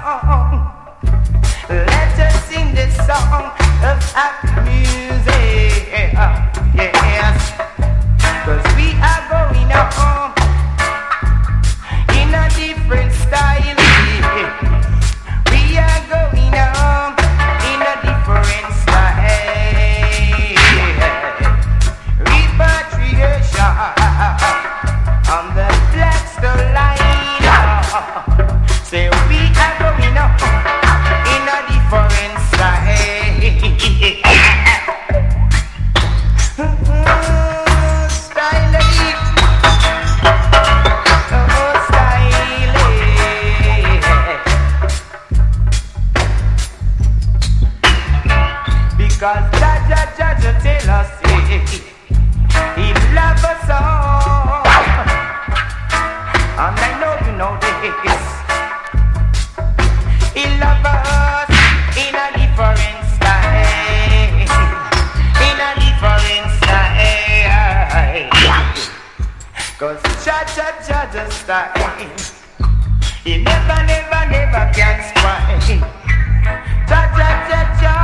song. Let us sing this song of happy music. Yes, 'cause we are going on in a different style. We are going on in a different style. Repatriation on the Blackstone line. Say we are going on in a different style. Because Jaja tell us he love us all. And I know you know this. He love us in a different style. In a different style. 'Cause Jaja style, he never can spoil. Jaja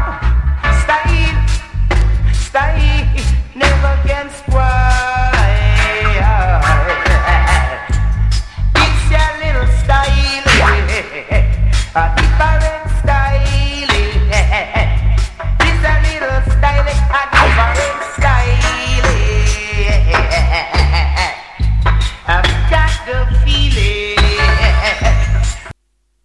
style never can spoil. It's your little style, a different